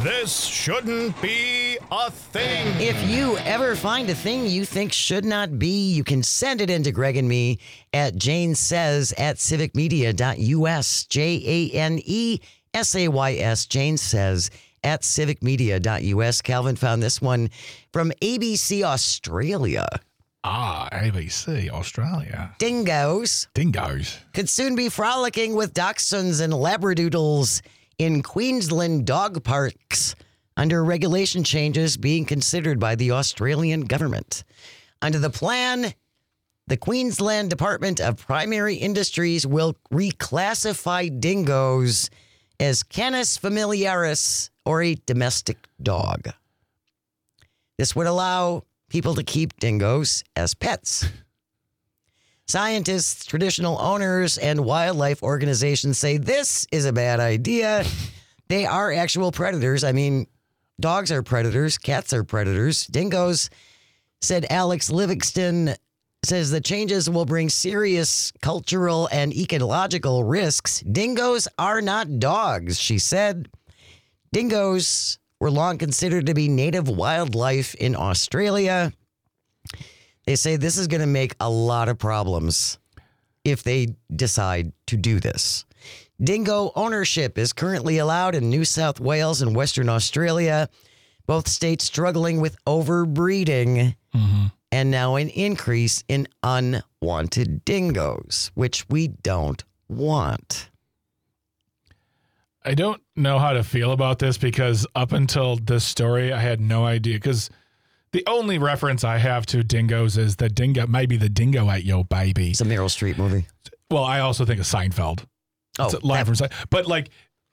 This shouldn't be a thing. If you ever find a thing you think should not be, you can send it into Greg and me at janesays@civicmedia.us. JANESAYS, Jane Says at civicmedia.us. Calvin found this one from ABC Australia. ABC Australia. Dingoes could soon be frolicking with dachshunds and labradoodles in Queensland dog parks under regulation changes being considered by the Australian government. Under the plan, the Queensland Department of Primary Industries will reclassify dingoes as Canis familiaris, or a domestic dog. This would allow people to keep dingoes as pets. Scientists, traditional owners, and wildlife organizations say this is a bad idea. They are actual predators. I mean, dogs are predators. Cats are predators. Dingoes, said Alex Livingston, says the changes will bring serious cultural and ecological risks. Dingoes are not dogs, she said. Dingoes were long considered to be native wildlife in Australia. They say this is going to make a lot of problems if they decide to do this. Dingo ownership is currently allowed in New South Wales and Western Australia, both states struggling with overbreeding and now an increase in unwanted dingoes, which we don't want. I don't know how to feel about this because up until this story, I had no idea because the only reference I have to dingoes is the dingo, maybe the dingo ate yo baby. It's a Meryl Streep movie. Well, I also think of Seinfeld. It's a line from Seinfeld. But like,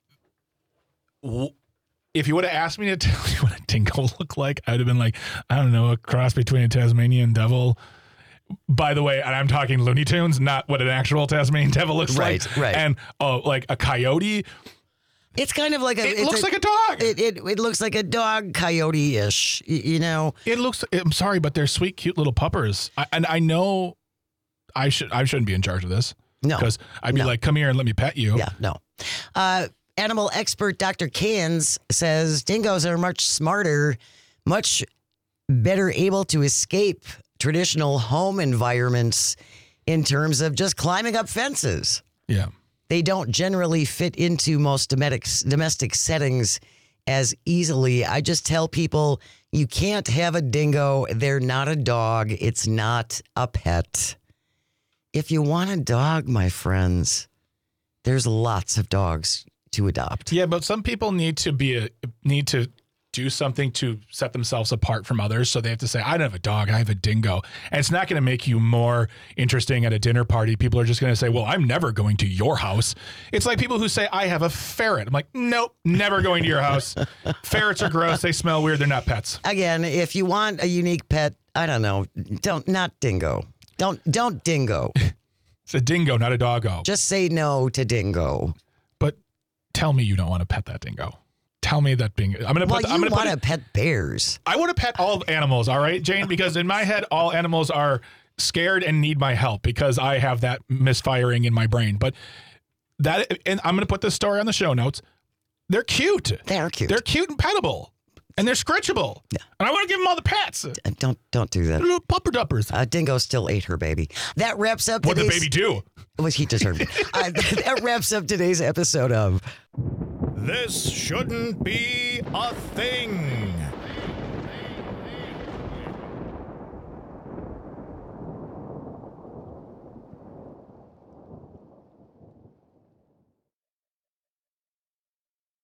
if you would have asked me to tell you what a dingo looked like, I would have been like, I don't know, a cross between a Tasmanian devil. By the way, and I'm talking Looney Tunes, not what an actual Tasmanian devil looks like. Right. And like a coyote. It's kind of like It looks like a dog. It looks like a dog, coyote-ish, you know. It looks. I'm sorry, but they're sweet, cute little puppers. And I know I shouldn't be in charge of this. No, because I'd be like, come here and let me pet you. Yeah, no. Animal expert Dr. Cairns says dingoes are much smarter, much better able to escape traditional home environments in terms of just climbing up fences. Yeah. They don't generally fit into most domestic settings as easily. I just tell people you can't have a dingo. They're not a dog. It's not a pet. If you want a dog, my friends, there's lots of dogs to adopt. Yeah, but some people need to do something to set themselves apart from others. So they have to say, I don't have a dog, I have a dingo. And it's not going to make you more interesting at a dinner party. People are just going to say, well, I'm never going to your house. It's like people who say, I have a ferret. I'm like, nope, never going to your house. Ferrets are gross. They smell weird. They're not pets. Again, if you want a unique pet, I don't know, not dingo. Don't dingo. It's a dingo, not a doggo. Just say no to dingo. But tell me you don't want to pet that dingo. Tell me that being. I'm want to pet bears. I want to pet all animals. All right, Jane, because in my head, all animals are scared and need my help because I have that misfiring in my brain. But and I'm going to put this story on the show notes. They're cute. They're cute. They're cute and pettable. And they're scritchable. Yeah. And I want to give them all the pets. Don't do that. They're little pupper duppers. Dingo still ate her baby. That wraps up what did the baby do? Was he deserved it. That wraps up today's episode of This Shouldn't Be a Thing.